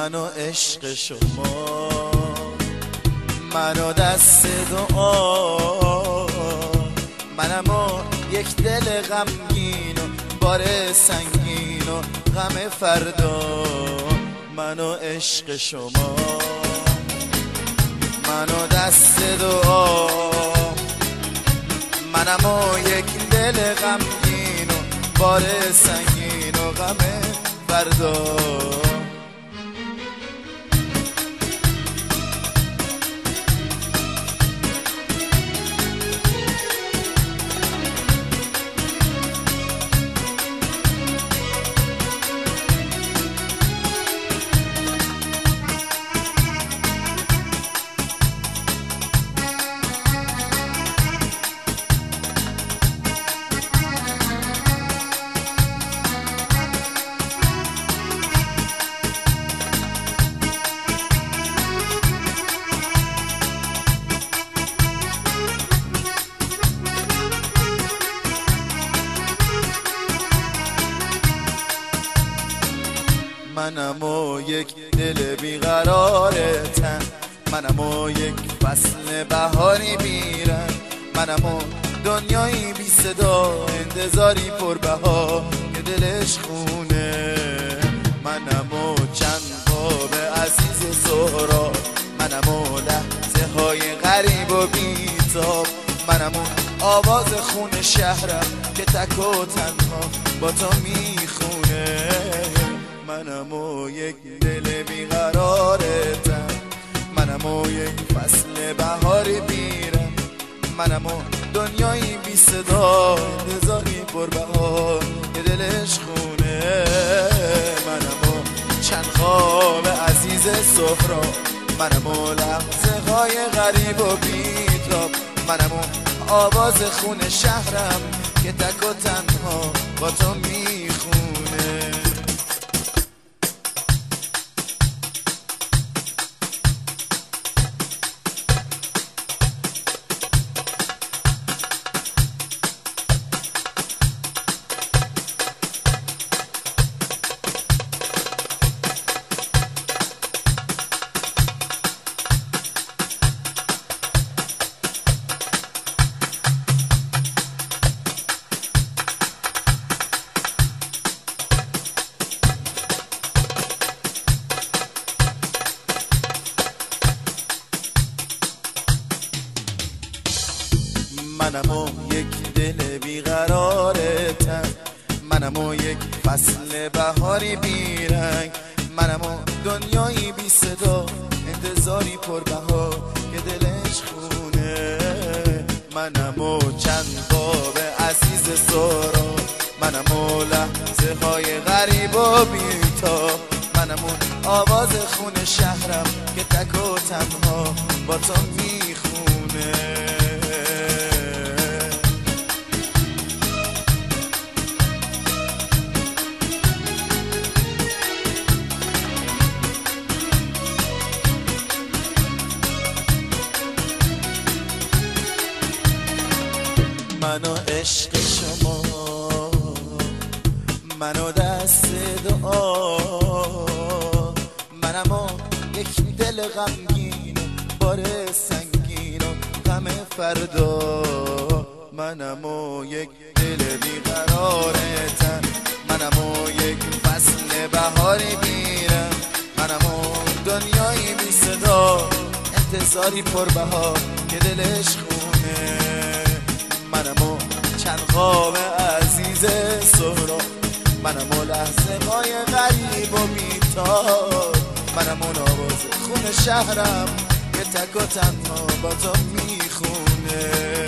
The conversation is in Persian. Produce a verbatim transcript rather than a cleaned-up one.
من و عشق شما، من و دست دعا، منم و یک دل غمگین و بار سنگین و غم فردا. من و عشق شما، من و دست دعا، منم و یک دل غمگین و بار سنگین و غم فردا. منم و یک دل بیقرار تن، منم و یک فصل بهاری بیرن، منم و دنیایی بی صدا، انتظاری پربها که دلش خونه. منم و چند خواب عزیز سهرا، منم و لحظه های غریب و بیتاب، منم و آواز خون شهرم که تک و تنها با تو میخونه. منم و یک دل بیقرار تن، منم و یک فصل بهاری بیرم، منم و دنیایی بی صدا، انتظاری پربها که دلش خونه. منم و چند خواب عزیز سهرا، منم و لحظه های غریب و بیتاب، منم و آواز خون شهرم که تک و تنها با تو میخونه. منم و یک دل بیقرار تن، منم و یک فصل بهاری بیرنگ، منم و دنیایی بی صدا، انتظاری پربها که دلش خونه. منم و چند خواب عزیز سهرا، منم و لحظه های غریب و بیتاب، منم و آواز خون شهرم که تک و تنها با تو میخونه. من و عشق شما، من و دست دعا، منم و یک دل غمگین و بار سنگین و غم فردا. منم و یک دل بیقرار تن، منم و یک فصل بهاری بیرم، منم و دنیایی بی صدا، انتظاری پربها که دلش خونه. منم و چند خواب عزیز سهرا، منم و لحظه های غریب و بیتاب، منم و آواز خون شهرم که تک و تنها با تو میخونه.